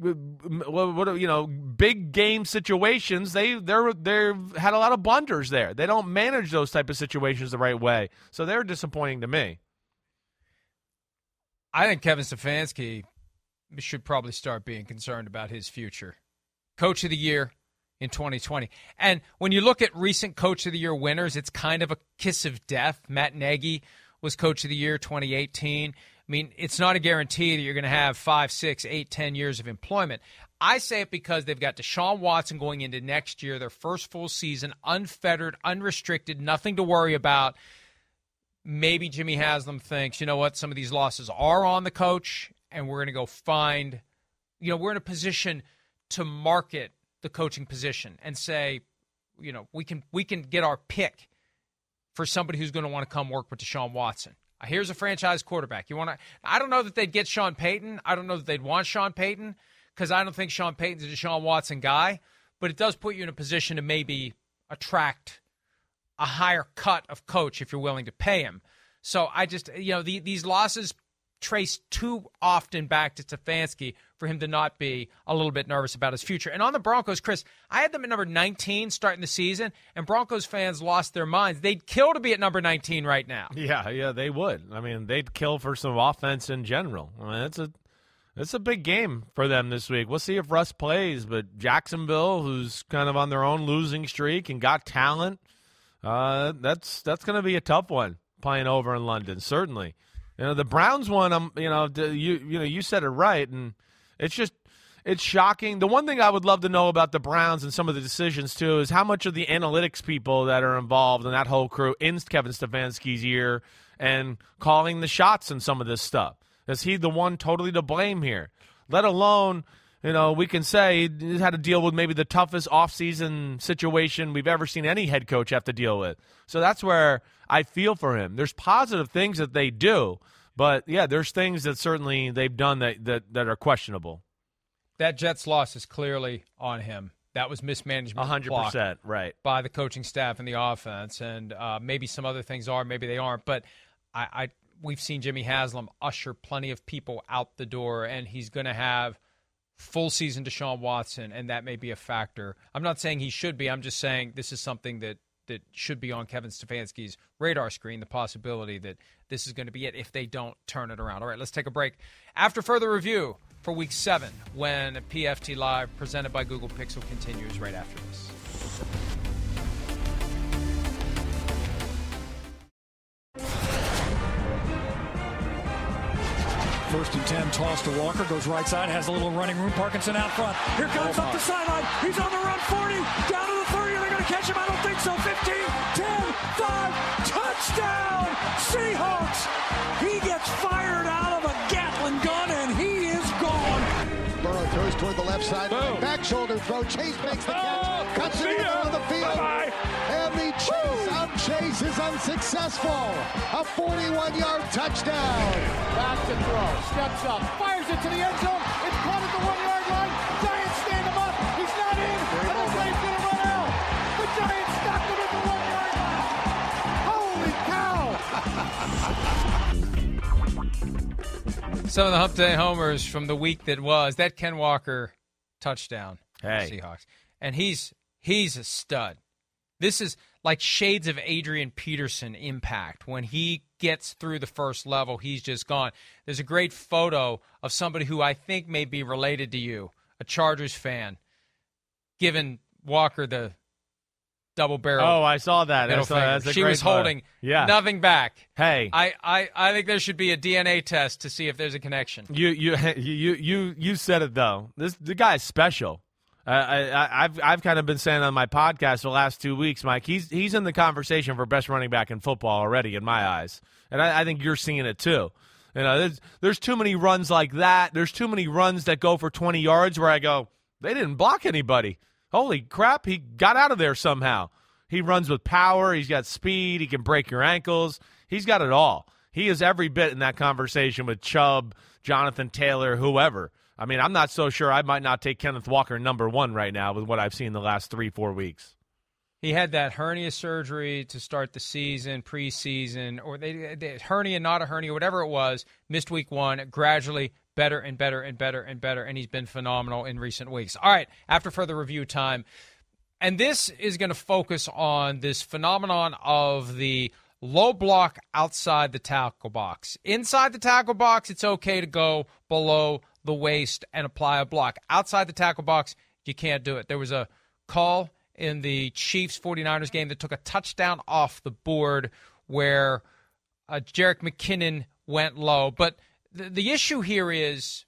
what you know, big game situations, they they're they've had a lot of blunders there. They don't manage those type of situations the right way, so they're disappointing to me. I think Kevin Stefanski should probably start being concerned about his future. Coach of the Year in twenty twenty, and when you look at recent Coach of the Year winners, it's kind of a kiss of death. Matt Nagy was Coach of the Year twenty eighteen. I mean, it's not a guarantee that you're going to have five, six, eight, ten years of employment. I say it because they've got Deshaun Watson going into next year, their first full season, unfettered, unrestricted, nothing to worry about. Maybe Jimmy Haslam thinks, you know what, some of these losses are on the coach, and we're going to go find, you know, we're in a position to market the coaching position and say, you know, we can we can get our pick for somebody who's going to want to come work with Deshaun Watson. Here's a franchise quarterback. You want to? I don't know that they'd get Sean Payton. I don't know that they'd want Sean Payton because I don't think Sean Payton's a Deshaun Watson guy. But it does put you in a position to maybe attract a higher cut of coach if you're willing to pay him. So I just, you know, the, these losses trace too often back to Stefanski for him to not be a little bit nervous about his future. And on the Broncos, Chris, I had them at number nineteen starting the season, and Broncos fans lost their minds. They'd kill to be at number nineteen right now. Yeah, yeah, they would. I mean, they'd kill for some offense in general. I mean, it's a it's a big game for them this week. We'll see if Russ plays, but Jacksonville, who's kind of on their own losing streak and got talent, uh, that's that's going to be a tough one playing over in London, certainly. You know, the Browns one, um, you know, you you know, you said it right, and it's just it's shocking. The one thing I would love to know about the Browns and some of the decisions too is how much of the analytics people that are involved in that whole crew in Kevin Stefanski's ear and calling the shots and some of this stuff. Is he the one totally to blame here? Let alone, you know, we can say he's had to deal with maybe the toughest offseason situation we've ever seen any head coach have to deal with. So that's where I feel for him. There's positive things that they do, But, yeah, there's things that certainly they've done that, that, that are questionable. That Jets loss is clearly on him. That was mismanagement one hundred percent, right. by the coaching staff and the offense. And uh, maybe some other things are, maybe they aren't. But I, I we've seen Jimmy Haslam usher plenty of people out the door, and he's going to have full season Deshaun Watson, and that may be a factor. I'm not saying he should be. I'm just saying this is something that, that should be on Kevin Stefanski's radar screen, the possibility that this is going to be it if they don't turn it around. All right, let's take a break. After further review for Week seven, when P F T Live, presented by Google Pixel, continues right after this. First and ten, toss to Walker, goes right side, has a little running room. Parkinson out front. Here comes up the sideline. He's on the run, forty, down to the thirty. Are they going to catch him? I don't think so. fifteen, ten, five, touchdown, Seahawks. He gets fired out of a Gatling gun, and he is gone. Burrow throws toward the left side. Boom. Back shoulder throw. Chase makes the catch. Oh, Cuts it in the middle of the field. Bye-bye. And the chase out chase is unsuccessful. A forty-one-yard touchdown. Back to throw. Steps up. Fires it to the end zone. It's caught at the one-yard line. Giants stand him up. He's not in. And the play's going to run out. The Giants stopped him at the one-yard line. Holy cow. Some of the Hump Day homers from the week that was. That Ken Walker touchdown. Hey. Seahawks. And he's he's a stud. This is like shades of Adrian Peterson impact. When he gets through the first level, he's just gone. There's a great photo of somebody who I think may be related to you, a Chargers fan, giving Walker the double barrel. Oh, I saw that. I saw that. That's a she great was photo. holding yeah. nothing back. Hey. I, I, I think there should be a D N A test to see if there's a connection. You you you you you said it though. This the guy is special. Uh, I, I've I've kind of been saying on my podcast the last two weeks, Mike. He's he's in the conversation for best running back in football already, in my eyes, and I, I think you're seeing it too. You know, there's there's too many runs like that. There's too many runs that go for twenty yards where I go, they didn't block anybody. Holy crap, he got out of there somehow. He runs with power. He's got speed. He can break your ankles. He's got it all. He is every bit in that conversation with Chubb, Jonathan Taylor, whoever. I mean, I'm not so sure. I might not take Kenneth Walker number one right now with what I've seen the last three, four weeks. He had that hernia surgery to start the season, preseason, or they, they hernia, not a hernia, whatever it was, missed week one, gradually better and better and better and better, and he's been phenomenal in recent weeks. All right, after further review time, and this is going to focus on this phenomenon of the low block outside the tackle box. Inside the tackle box, it's okay to go below the waist and apply a block. Outside the tackle box, you can't do it. There was a call in the Chiefs forty-niners game that took a touchdown off the board where uh, Jerick McKinnon went low. But the, the issue here is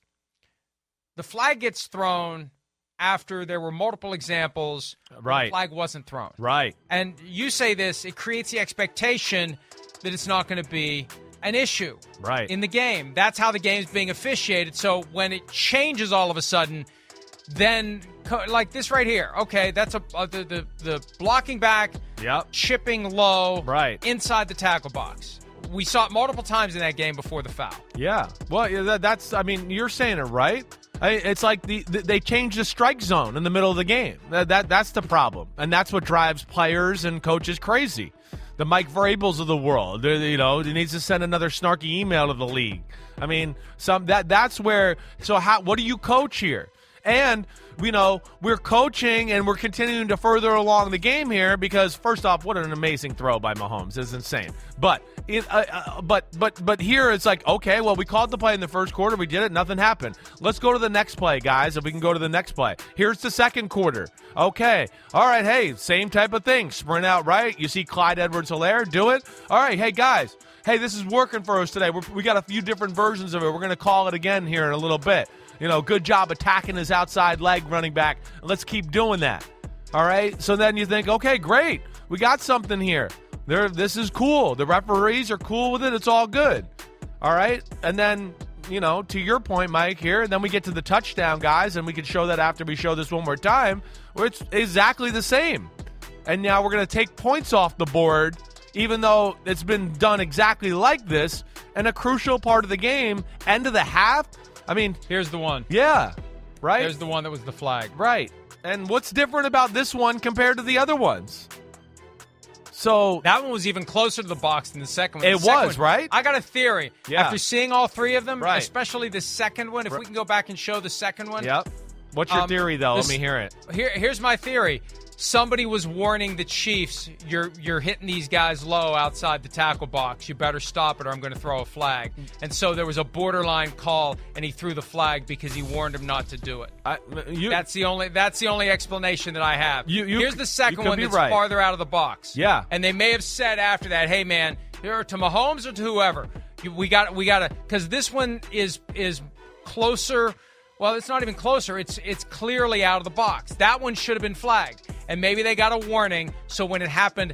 the flag gets thrown after there were multiple examples where right. the flag wasn't thrown. Right. And you say this, it creates the expectation that it's not going to be an issue right. in the game. That's how the game's being officiated. So when it changes all of a sudden, then like this right here, okay, that's a uh, the, the the blocking back, yep. chipping low, right. inside the tackle box. We saw it multiple times in that game before the foul. Yeah, well, yeah, that, that's I mean, you're saying it right. I, it's like the, the they changed the strike zone in the middle of the game. That, that that's the problem, and that's what drives players and coaches crazy. The Mike Vrabels of the world, They're, you know, he needs to send another snarky email to the league. I mean, some that that's where. So how? What do you coach here? And you know, we're coaching and we're continuing to further along the game here because first off, what an amazing throw by Mahomes! It's insane. But it, uh, uh, but but but here it's like, okay, well, we called the play in the first quarter, we did it, nothing happened. Let's go to the next play, guys. If we can go to the next play, here's the second quarter. Okay, all right, hey, same type of thing. Sprint out right. You see Clyde Edwards-Helaire do it. All right, hey guys, hey, this is working for us today. We're, we got a few different versions of it. We're going to call it again here in a little bit. You know, good job attacking his outside leg running back. Let's keep doing that. All right? So then you think, okay, great. We got something here. There, this is cool. The referees are cool with it. It's all good. All right? And then, you know, to your point, Mike, here, and then we get to the touchdown, guys, and we can show that after we show this one more time, where it's exactly the same. And now we're going to take points off the board even though it's been done exactly like this in a crucial part of the game, end of the half. I mean, here's the one. Yeah, right? There's the one that was the flag. Right. And what's different about this one compared to the other ones? So that one was even closer to the box than the second one. It the second was, one, right? I got a theory. Yeah. After seeing all three of them, right. especially the second one, if right. we can go back and show the second one. Yep. What's your um, theory, though? This, Let me hear it. Here, here's my theory. Somebody was warning the Chiefs, you're you're hitting these guys low outside the tackle box. You better stop it or I'm going to throw a flag. And so there was a borderline call, and he threw the flag because he warned him not to do it. I, you, that's the only that's the only explanation that I have. You, you, Here's the second one that's right. farther out of the box. Yeah. And they may have said after that, hey, man, here to Mahomes or to whoever, we got we got to – because this one is is closer – well, it's not even closer. It's it's clearly out of the box. That one should have been flagged. And maybe they got a warning, so when it happened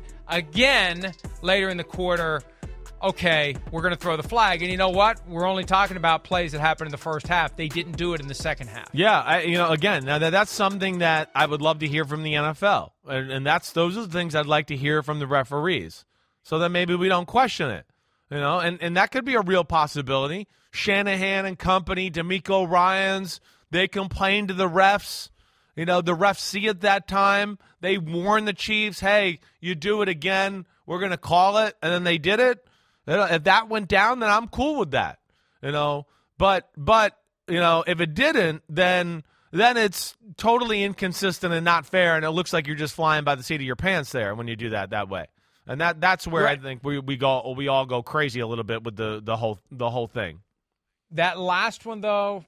again later in the quarter, okay, we're going to throw the flag. And you know what? We're only talking about plays that happened in the first half. They didn't do it in the second half. Yeah, I, you know, again, now that, that's something that I would love to hear from the N F L. And, and that's those are the things I'd like to hear from the referees, so that maybe we don't question it. You know, and, and that could be a real possibility. Shanahan and company, DeMeco Ryans, they complained to the refs. You know, the refs see it that time. They warn the Chiefs, hey, you do it again, we're going to call it. And then they did it. If that went down, then I'm cool with that. You know, but, but you know, if it didn't, then then it's totally inconsistent and not fair, and it looks like you're just flying by the seat of your pants there when you do that that way. And that that's where right. I think we, we go we all go crazy a little bit with the, the whole the whole thing. That last one, though,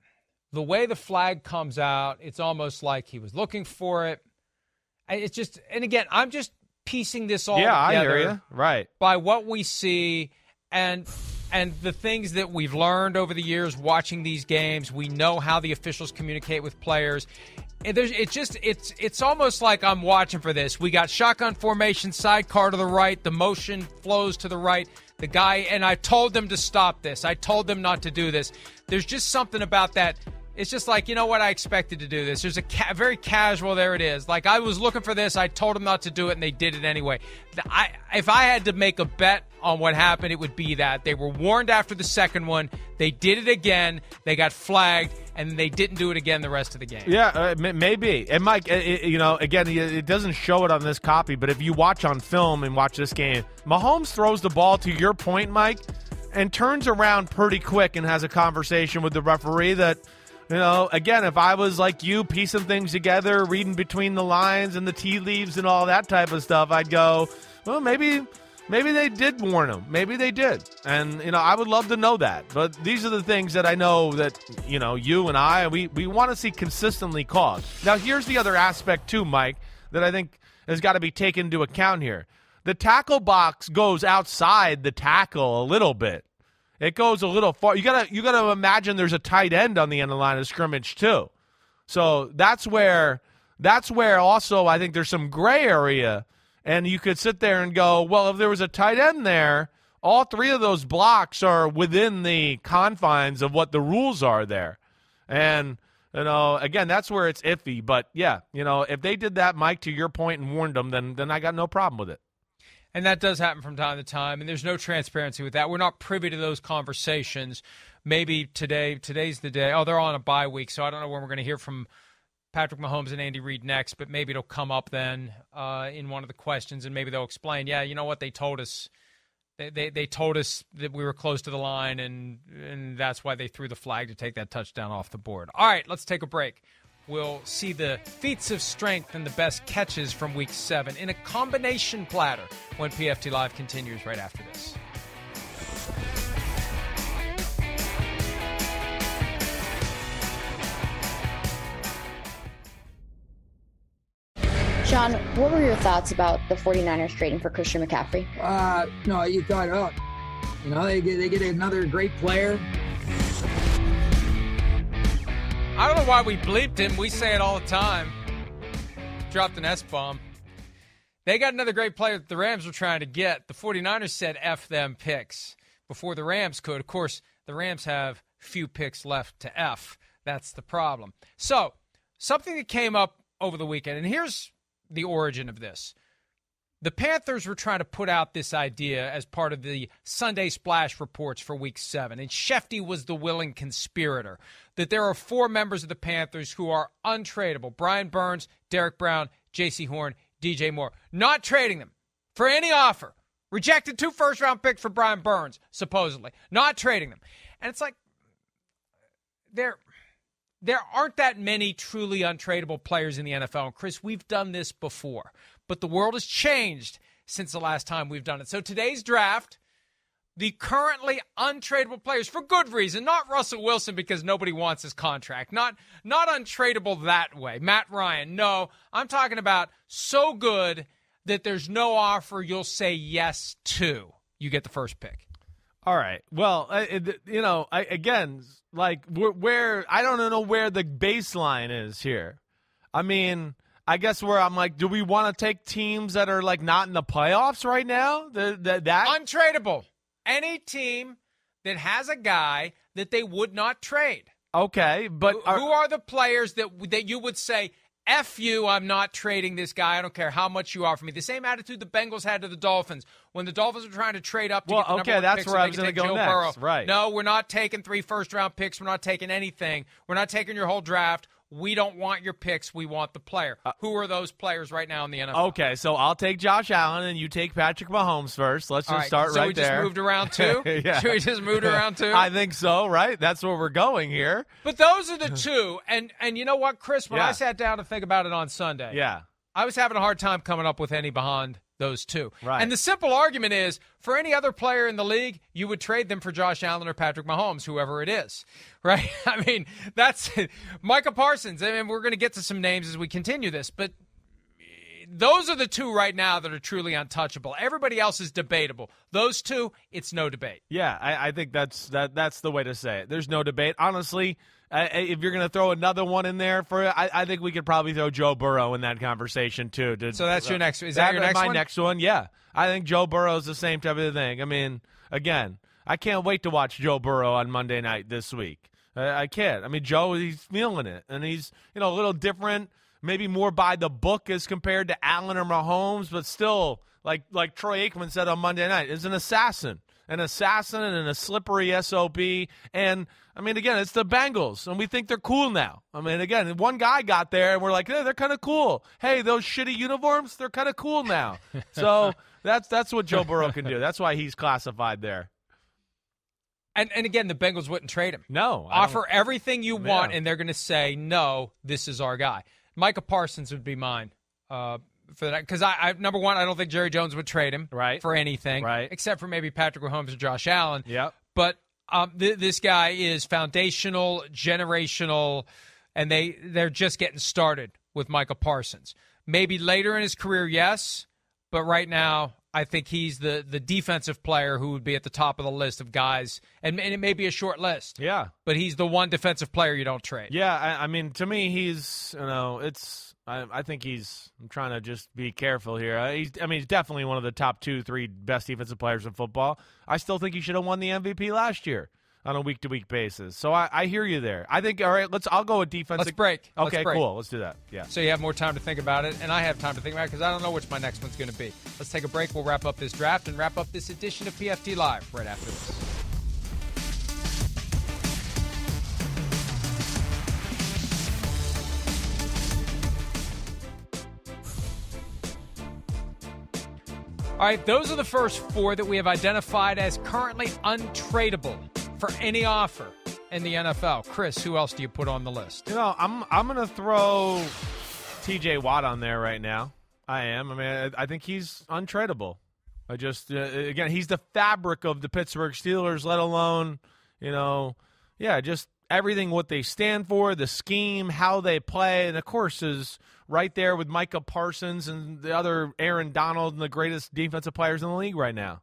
the way the flag comes out, it's almost like he was looking for it. It's just, and again, I'm just piecing this all yeah, together. I hear you. Right. By what we see and and the things that we've learned over the years watching these games. We know how the officials communicate with players. And there's, it just it's it's almost like I'm watching for this. We got shotgun formation, sidecar to the right, the motion flows to the right. The guy, and I told them to stop this. I told them not to do this. There's just something about that. It's just like, you know what, I expected to do this. There's a ca- very casual, there it is. Like, I was looking for this. I told them not to do it, and they did it anyway. I, if I had to make a bet on what happened, it would be that. They were warned after the second one. They did it again. They got flagged, and they didn't do it again the rest of the game. Yeah, uh, maybe. And, Mike, it, you know, again, it doesn't show it on this copy, but if you watch on film and watch this game, Mahomes throws the ball, to your point, Mike, and turns around pretty quick and has a conversation with the referee that – you know, again, if I was like you, piecing things together, reading between the lines and the tea leaves and all that type of stuff, I'd go, well, maybe maybe they did warn him. Maybe they did. And, you know, I would love to know that. But these are the things that I know that, you know, you and I, we, we want to see consistently called. Now, here's the other aspect, too, Mike, that I think has got to be taken into account here. The tackle box goes outside the tackle a little bit. It goes a little far. You gotta you gotta imagine there's a tight end on the end of the line of scrimmage too. So that's where that's where also I think there's some gray area, and you could sit there and go, well, if there was a tight end there, all three of those blocks are within the confines of what the rules are there. And you know, again, that's where it's iffy. But yeah, you know, if they did that, Mike, to your point, and warned them, then then I got no problem with it. And that does happen from time to time, and there's no transparency with that. We're not privy to those conversations. Maybe today, today's the day. Oh, they're on a bye week, so I don't know when we're going to hear from Patrick Mahomes and Andy Reid next, but maybe it'll come up then uh, in one of the questions, and maybe they'll explain, yeah, you know what, they told us they, they, they told us that we were close to the line, and, and that's why they threw the flag to take that touchdown off the board. All right, let's take a break. We'll see the feats of strength and the best catches from Week seven in a combination platter when P F T Live continues right after this. Sean, what were your thoughts about the 49ers trading for Christian McCaffrey? Uh, no, you thought, oh, you know, they get, they get another great player. I don't know why we bleeped him. We say it all the time. Dropped an S-bomb. They got another great player that the Rams were trying to get. The 49ers said F them picks before the Rams could. Of course, the Rams have few picks left to F. That's the problem. So, something that came up over the weekend, and here's the origin of this. The Panthers were trying to put out this idea as part of the Sunday Splash reports for Week seven, and Shefty was the willing conspirator, that there are four members of the Panthers who are untradeable: Brian Burns, Derek Brown, J C Horn, D J Moore. Not trading them for any offer. Rejected two first-round picks for Brian Burns, supposedly. Not trading them. And it's like, there, there aren't that many truly untradeable players in the N F L. And Chris, we've done this before. But the world has changed since the last time we've done it. So today's draft, the currently untradeable players, for good reason, not Russell Wilson because nobody wants his contract, not not untradeable that way. Matt Ryan, no. I'm talking about so good that there's no offer you'll say yes to. You get the first pick. All right. Well, uh, it, you know, I, again, like where, where I don't know where the baseline is here. I mean, I guess where I'm like, do we want to take teams that are like not in the playoffs right now? The, the, that untradeable. Any team that has a guy that they would not trade. Okay, but who are, who are the players that that you would say, F you, I'm not trading this guy. I don't care how much you offer me. The same attitude the Bengals had to the Dolphins when the Dolphins were trying to trade up to well, get the number okay, one that's picks where so I they was could going to take go Joe next. Burrow. Right? No, we're not taking three first-round picks. We're not taking anything. We're not taking your whole draft. We don't want your picks. We want the player. Uh, Who are those players right now in the N F L? Okay, so I'll take Josh Allen and you take Patrick Mahomes first. Let's just right, start so right we there. So we just moved around two? yeah. Should we just moved around two? I think so, right? That's where we're going here. But those are the two. And and you know what, Chris? When yeah. I sat down to think about it on Sunday, yeah, I was having a hard time coming up with any behind those two. Right. And the simple argument is, for any other player in the league, you would trade them for Josh Allen or Patrick Mahomes, whoever it is, right? I mean, that's Micah Parsons. I mean, we're going to get to some names as we continue this, but those are the two right now that are truly untouchable. Everybody else is debatable. Those two, it's no debate. Yeah, I, I think that's that. That's the way to say it. There's no debate. Honestly, uh, if you're going to throw another one in there, for I, I think we could probably throw Joe Burrow in that conversation too. To, so that's uh, your next. Is that, that your next my one? next one? Yeah, I think Joe Burrow's the same type of thing. I mean, again, I can't wait to watch Joe Burrow on Monday night this week. Uh, I can't. I mean, Joe, he's feeling it, and he's you know a little different. Maybe more by the book as compared to Allen or Mahomes, but still, like like Troy Aikman said on Monday night, is an assassin. An assassin and a slippery S O B. And, I mean, again, it's the Bengals, and we think they're cool now. I mean, again, one guy got there, and we're like, hey, they're kind of cool. Hey, those shitty uniforms, they're kind of cool now. So that's that's what Joe Burrow can do. That's why he's classified there. And and again, the Bengals wouldn't trade him. No. Offer everything you yeah. want, and they're going to say, no, this is our guy. Micah Parsons would be mine uh, for that because I, I number one, I don't think Jerry Jones would trade him right. for anything, right. except for maybe Patrick Mahomes or Josh Allen. Yep. But um, th- this guy is foundational, generational, and they they're just getting started with Micah Parsons. Maybe later in his career, yes, but right now, I think he's the the defensive player who would be at the top of the list of guys, and, and it may be a short list. Yeah, but he's the one defensive player you don't trade. Yeah, I, I mean, to me, he's you know, it's I, I think he's. I'm trying to just be careful here. Uh, he's, I mean, he's definitely one of the top two, three best defensive players in football. I still think he should have won the M V P last year on a week to week basis. So I, I hear you there. I think all right. Let's. I'll go with defense. Let's break. Okay, Let's break. Cool. Let's do that. Yeah. So you have more time to think about it, and I have time to think about it because I don't know which my next one's going to be. Let's take a break. We'll wrap up this draft and wrap up this edition of P F T Live right after this. All right, those are the first four that we have identified as currently untradeable for any offer in the N F L. Chris, who else do you put on the list? You know, I'm I'm going to throw T J Watt on there right now. I am. I mean, I, I think he's untradeable. I just, uh, again, he's the fabric of the Pittsburgh Steelers, let alone, you know, yeah, just everything what they stand for, the scheme, how they play, and of course is right there with Micah Parsons and the other Aaron Donald and the greatest defensive players in the league right now.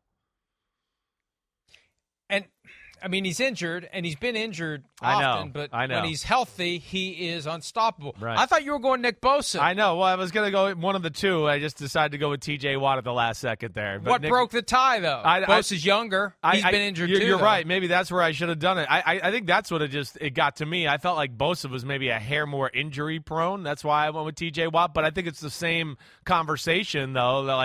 And, I mean, he's injured, and he's been injured I often, know, but I know. when he's healthy, he is unstoppable. Right. I thought you were going Nick Bosa. I know. Well, I was going to go one of the two. I just decided to go with T J Watt at the last second there. But what Nick, broke the tie, though? I, Bosa's I, younger. He's I, been injured, you're, too. You're though. right. Maybe that's where I should have done it. I, I I think that's what it just it got to me. I felt like Bosa was maybe a hair more injury prone. That's why I went with T J Watt. But I think it's the same conversation, though, that like,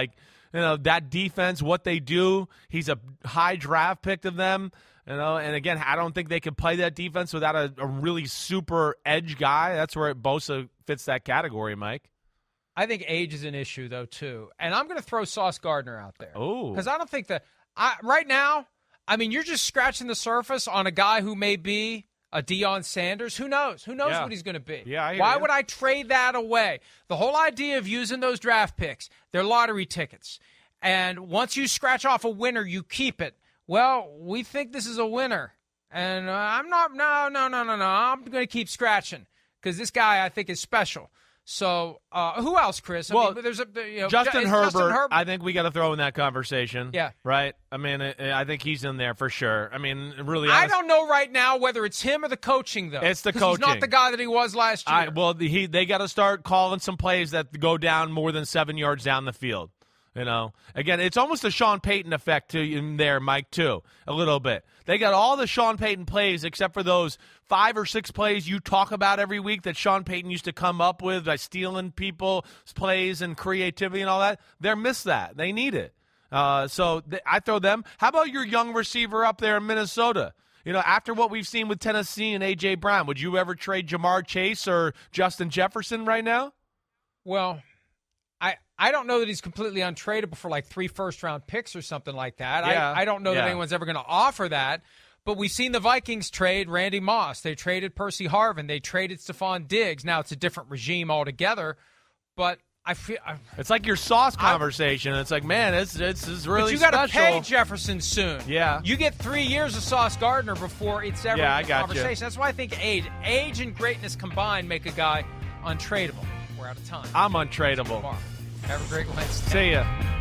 you know, that defense, what they do. He's a high draft pick of them. You know, and again, I don't think they can play that defense without a, a really super edge guy. That's where Bosa fits that category, Mike. I think age is an issue, though, too. And I'm going to throw Sauce Gardner out there. Oh. Because I don't think that I, – right now, I mean, you're just scratching the surface on a guy who may be a Deion Sanders. Who knows? Who knows yeah. what he's going to be? Yeah, I hear Why you. would I trade that away? The whole idea of using those draft picks, they're lottery tickets. And once you scratch off a winner, you keep it. Well, we think this is a winner. And uh, I'm not – no, no, no, no, no. I'm going to keep scratching because this guy I think is special. So, uh, who else, Chris? I well, mean, there's a you know, Justin, Herbert, Justin Herbert. I think we got to throw in that conversation. Yeah. Right? I mean, I think he's in there for sure. I mean, really I honest, don't know right now whether it's him or the coaching, though. It's the 'Cause coaching. He's not the guy that he was last year. I, well, he, they got to start calling some plays that go down more than seven yards down the field. You know, again, it's almost a Sean Payton effect to in there, Mike, too, a little bit. They got all the Sean Payton plays except for those five or six plays you talk about every week that Sean Payton used to come up with by stealing people's plays and creativity and all that. They're missed that. They need it. Uh, so th- I throw them. How about your young receiver up there in Minnesota? You know, after what we've seen with Tennessee and A J. Brown, would you ever trade Jamar Chase or Justin Jefferson right now? Well, I I don't know that he's completely untradeable for like three first-round picks or something like that. Yeah. I, I don't know yeah. that anyone's ever going to offer that. But we've seen the Vikings trade Randy Moss. They traded Percy Harvin. They traded Stephon Diggs. Now it's a different regime altogether. But I feel I, it's like your Sauce conversation. I, it's like, man, it's it's, it's really but you got to special. pay Jefferson soon. Yeah. You get three years of Sauce Gardner before it's ever yeah, a I got conversation. You. That's why I think age, age and greatness combined make a guy untradeable. We're out of time. I'm untradeable. Have a great Wednesday. See ya.